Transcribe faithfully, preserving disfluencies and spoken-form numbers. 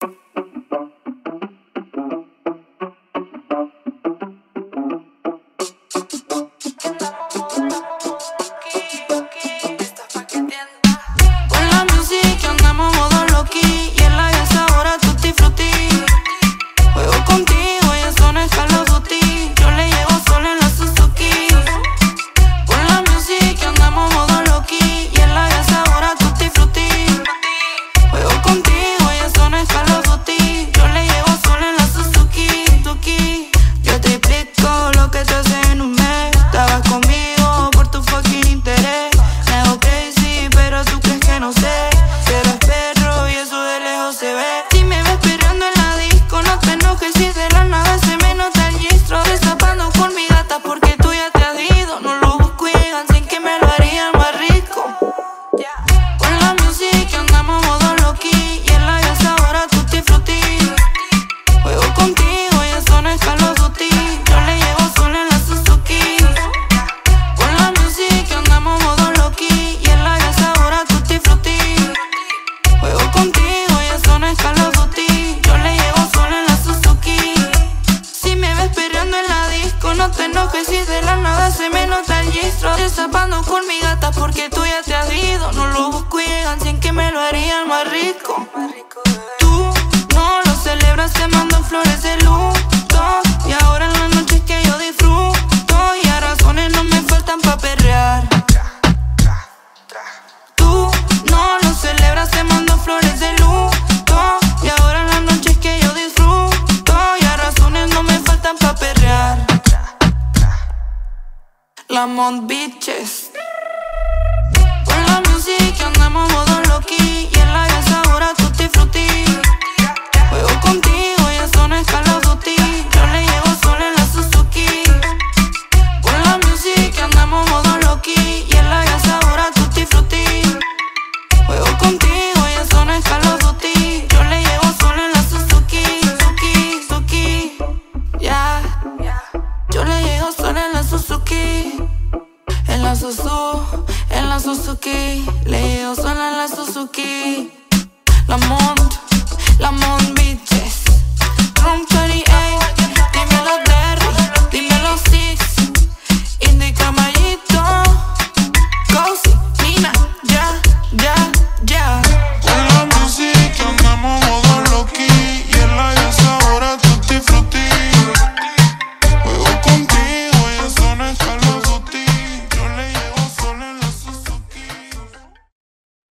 Escapando con mi gata porque tú ya te has ido. No lo busco y llegan sin que me lo harían más rico. Tú no lo celebras, te mando flores de luto. Y ahora en las noches que yo disfruto, y a razones no me faltan pa' perrear. Tú no lo celebras, te mando flores de luto. Y ahora en las noches que yo disfruto, y a razones no me faltan pa' perrear. La Mont Bitches. Con la música andamos modo loqui, y en la casa ahora tutti frutti. Juego contigo y eso no es Call of Duty. Yo le llevo solo en la Suzuki. Con la música andamos modo loqui, y en la casa ahora tutti frutti. Juego contigo y eso no es Call of Duty. Yo le llevo solo en la Suzuki. Suzuki, Suzuki, ya, yeah. Yo le llevo solo en la Suzuki. En la Suzu, en la Suzuki, le llevo sola en la Suzuki. La Mont, la Mont.